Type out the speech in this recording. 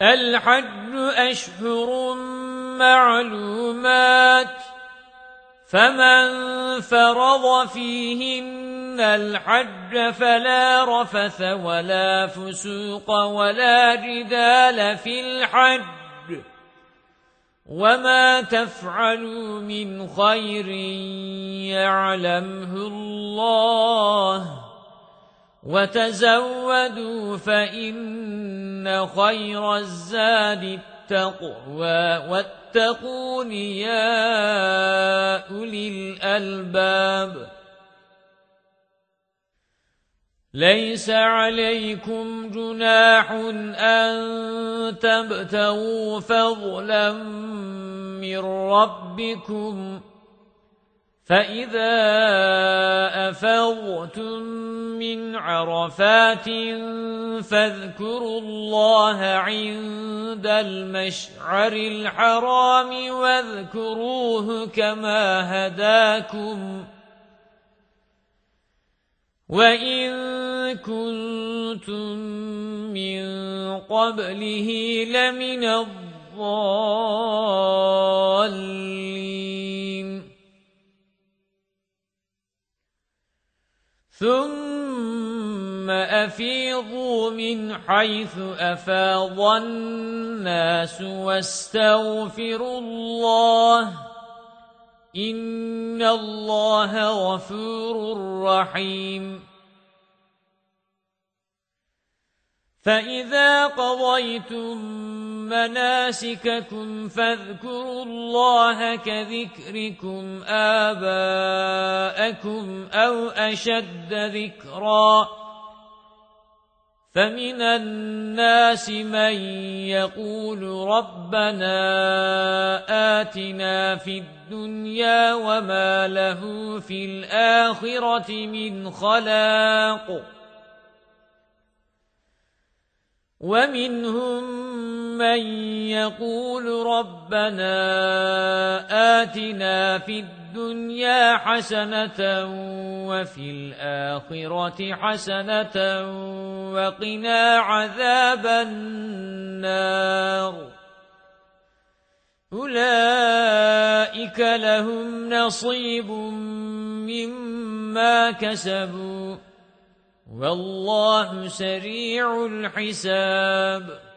الحج أشهر معلومات فمن فرض فيهن الحج فلا رفث ولا فسوق ولا جدال في الحج وما تفعلوا من خير يعلمه الله وتزودوا فإن خير الزاد التقوى واتقون يا أولي الألباب ليس عليكم جناح أن تبتغوا فضلا من ربكم فإذا أفضتم من عرفات فاذكروا الله عند المشعر الحرام واذكروه كما هداكم وإن كنتم من قبله لمن الضالين ثم أفيضوا من حيث أفاض الناس واستغفروا الله إن الله غفور رحيم فإذا قضيتم مناسككم فاذكروا الله كذكركم آباءكم أو أشد ذكرا فمن الناس من يقول ربنا آتنا في الدنيا وما له في الآخرة من خلاق ومنهم من يقول ربنا آتنا في الدنيا حسنة وفي الآخرة حسنة وقنا عذاب النار أولئك لهم نصيب مما كسبوا والله سريع الحساب